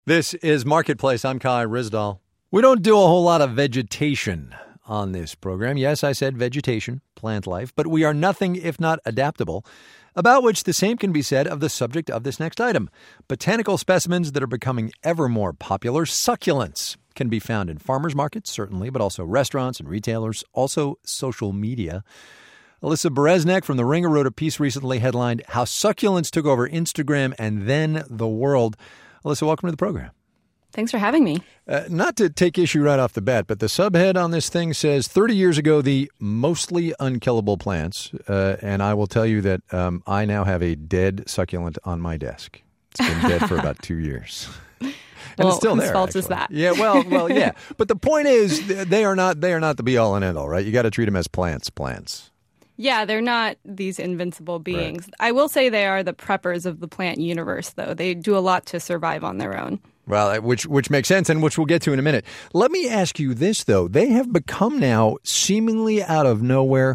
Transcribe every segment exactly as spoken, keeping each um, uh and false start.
This is Marketplace. I'm Kai Ryssdal. We don't do a whole lot of vegetation on this program. Yes, I said vegetation, plant life, but we are nothing if not adaptable, about which the same can be said of the subject of this next item. Botanical specimens that are becoming ever more popular. Succulents can be found in farmers markets, certainly, but also restaurants and retailers, also social media. Alyssa Bereznek from The Ringer wrote a piece recently headlined, How Succulents Took Over Instagram and Then the World. Alyssa, welcome to the program. Thanks for having me. Uh, not to take issue right off the bat, but the subhead on this thing says thirty years ago, the mostly unkillable plants. Uh, and I will tell you that um, I now have a dead succulent on my desk. It's been dead for about two years. And well, it's still whose there. fault actually. is that? Yeah, well, well, yeah. But the point is, they are not they are not the be all and end all, right? You got to treat them as plants, plants. Yeah, they're not these invincible beings. Right. I will say they are the preppers of the plant universe, though. They do a lot to survive on their own. Well, which which makes sense, and which we'll get to in a minute. Let me ask you this, though. They have become now, seemingly out of nowhere,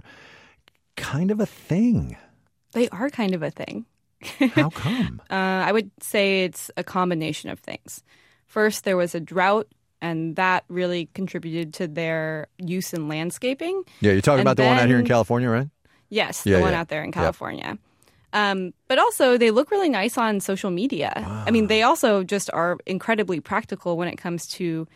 kind of a thing. They are kind of a thing. How come? uh, I would say it's a combination of things. First, there was a drought, and that really contributed to their use in landscaping. Yeah, you're talking and about then, the one out here in California, right? Yes, yeah, the one yeah. out there in California. Yep. Um, but also, they look really nice on social media. Wow. I mean, they also just are incredibly practical when it comes to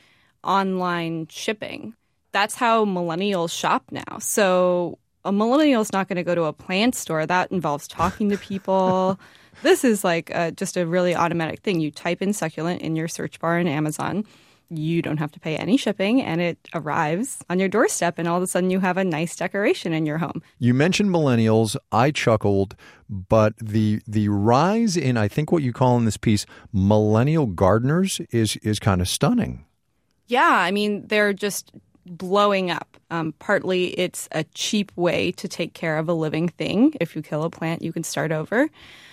online shipping. That's how millennials shop now. So a millennial's not going to go to a plant store. That involves talking to people. This is like a, just a really automatic thing. You type in succulent in your search bar in Amazon. You don't have to pay any shipping, and it arrives on your doorstep, and all of a sudden you have a nice decoration in your home. You mentioned millennials. I chuckled, but the the rise in, I think what you call in this piece, millennial gardeners is is kind of stunning. Yeah, I mean, they're just blowing up. Um, partly it's a cheap way to take care of a living thing. If you kill a plant, you can start over.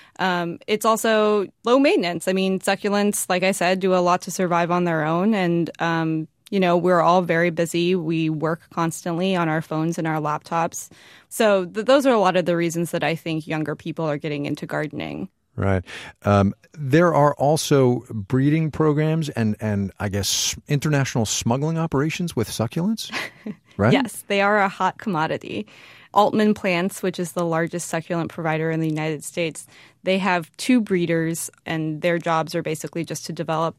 Um, it's also low maintenance. I mean, succulents, like I said, do a lot to survive on their own. And, um, you know, we're all very busy. We work constantly on our phones and our laptops. So th- those are a lot of the reasons that I think younger people are getting into gardening. Right. Um, there are also breeding programs and, and I guess, international smuggling operations with succulents, right? Yes, they are a hot commodity. Altman Plants, which is the largest succulent provider in the United States, they have two breeders, and their jobs are basically just to develop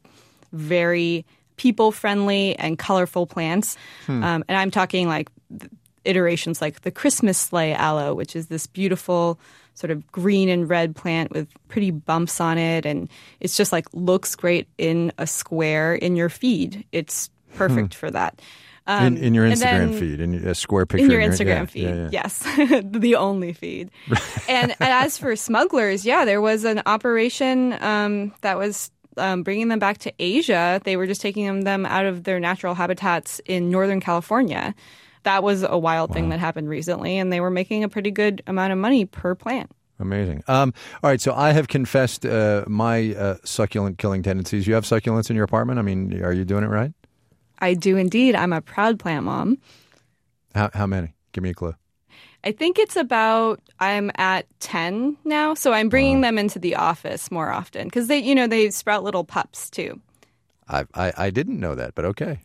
very people-friendly and colorful plants. Hmm. Um, and I'm talking like iterations like the Christmas sleigh aloe, which is this beautiful sort of green and red plant with pretty bumps on it. And it's just like looks great in a square in your feed. It's perfect hmm. for that. Um, in, in your Instagram then, feed, in a square picture. In your in Instagram your, yeah, feed, yeah, yeah. yes. The only feed. and, and as for smugglers, yeah, there was an operation um, that was um, bringing them back to Asia. They were just taking them out of their natural habitats in Northern California. That was a wild wow. thing that happened recently, and they were making a pretty good amount of money per plant. Amazing. Um, all right, so I have confessed uh, my uh, succulent killing tendencies. You have succulents in your apartment? I mean, are you doing it right? I do indeed. I'm a proud plant mom. How, how many? Give me a clue. I think it's about, I'm at ten now. So I'm bringing wow. them into the office more often because they, you know, they sprout little pups too. I I, I didn't know that, but okay.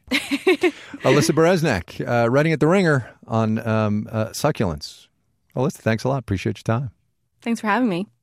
Alyssa Bereznek, uh, writing at The Ringer on um, uh, succulents. Alyssa, thanks a lot. Appreciate your time. Thanks for having me.